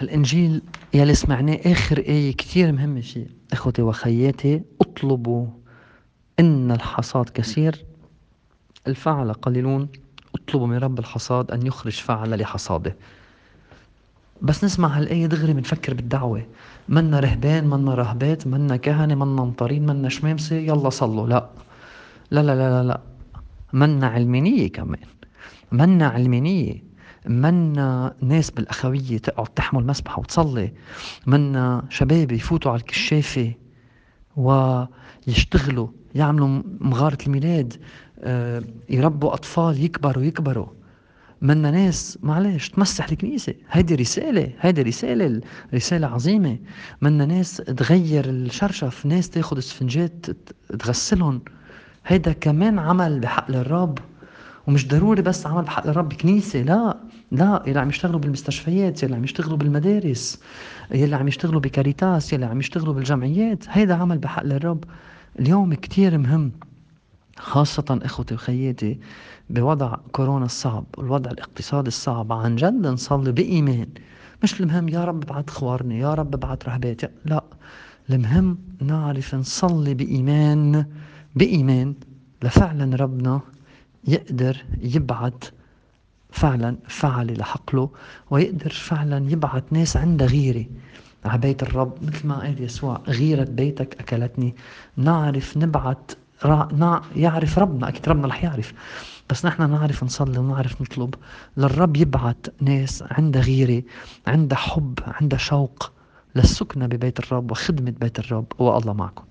الإنجيل يلي سمعناه آخر آية كتير مهمة فيه: إخوتي وخياتي اطلبوا إن الحصاد كثير الفعل قليلون، اطلبوا من رب الحصاد أن يخرج فعل لحصاده. بس نسمع هالآية دغري بنفكر بالدعوة. منا رهبان، منا راهبات، منا كهنة، منا مطارين، منا شمامسة، يلا صلوا. لا لا لا لا لا, لا. منا علمانية كمان، منا علمانية، منا ناس بالأخوية تقعد تحمل مسبحة وتصلي، منا شباب يفوتوا على الكشافة ويشتغلوا يعملوا مغارة الميلاد، يربوا أطفال يكبروا يكبروا. منا ناس معلش تمسح الكنيسة، هيدي رسالة، هيدي رسالة، رسالة عظيمة. منا ناس تغير الشرشف، ناس تاخد اسفنجات تغسلهم، هيدا كمان عمل بحق الرب. ومش ضروري بس عمل بحق الرب كنيسة، لا لا، يلي عم يشتغلوا بالمستشفيات، يلي عم يشتغلوا بالمدارس، يلي عم يشتغلوا بكاريتاس، يلي عم يشتغلوا بالجمعيات، هيدا عمل بحق الرب. اليوم كتير مهم، خاصة إخوتي وخياتي، بوضع كورونا الصعب والوضع الاقتصادي الصعب، عن جد نصلي بإيمان. مش المهم يا رب بعت خوارني، يا رب بعت رهبات، لا، المهم نعرف نصلي بإيمان، بإيمان لفعلا ربنا يقدر يبعت فعلا فعل لحقله، ويقدر فعلا يبعت ناس عندها غيرة على بيت الرب. مثل ما قال يسوع: غيرة بيتك أكلتني. نعرف نبعت، يعرف ربنا، أكيد ربنا رح يعرف، بس نحن نعرف نصلي ونعرف نطلب للرب يبعت ناس عندها غيرة، عندها حب، عندها شوق للسكنة ببيت الرب وخدمة بيت الرب. والله معكم.